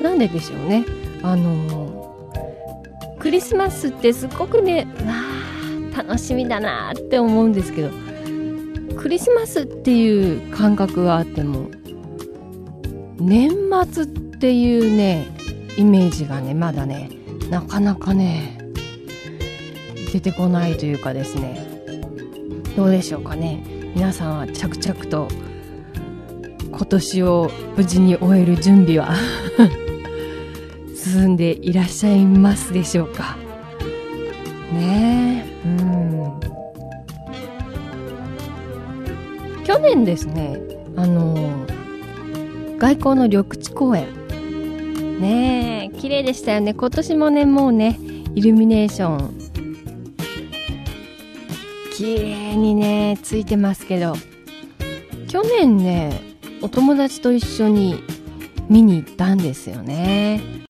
なんででしょうね。クリスマスってすごくね、楽しみだなって思うんですけど、クリスマスっていう感覚があっても、年末っていうねイメージがねまだねなかなかね出てこないというかですね、どうでしょうかね。皆さんは着々と今年を無事に終える準備は進んでいらっしゃいますでしょうかね。去年ですね、外交の緑地公園ねえ綺麗でしたよね。今年もねもうねイルミネーション綺麗にねついてますけど、去年ねお友達と一緒に見に行ったんですよね。